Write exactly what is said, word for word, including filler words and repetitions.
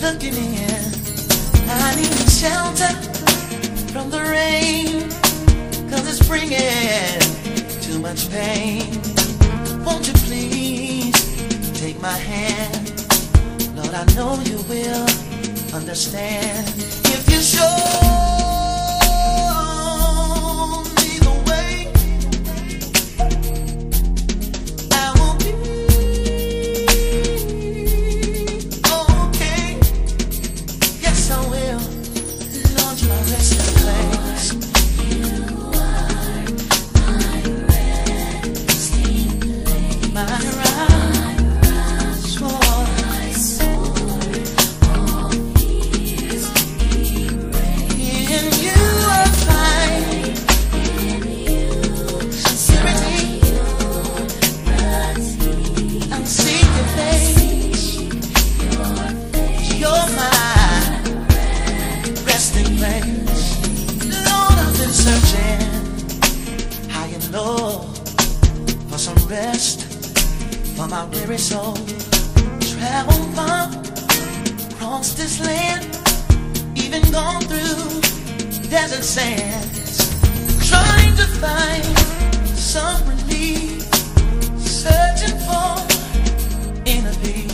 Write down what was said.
looking in. I need shelter from the rain, 'cause it's bringing too much pain. Won't you please take my hand? Lord, I know you will understand if you show me the way. I will be okay. Yes, I will. Lord, you're my resting place. You are my resting place. My rest for my weary soul. Travel far across this land, even gone through desert sands, trying to find some relief, searching for inner peace.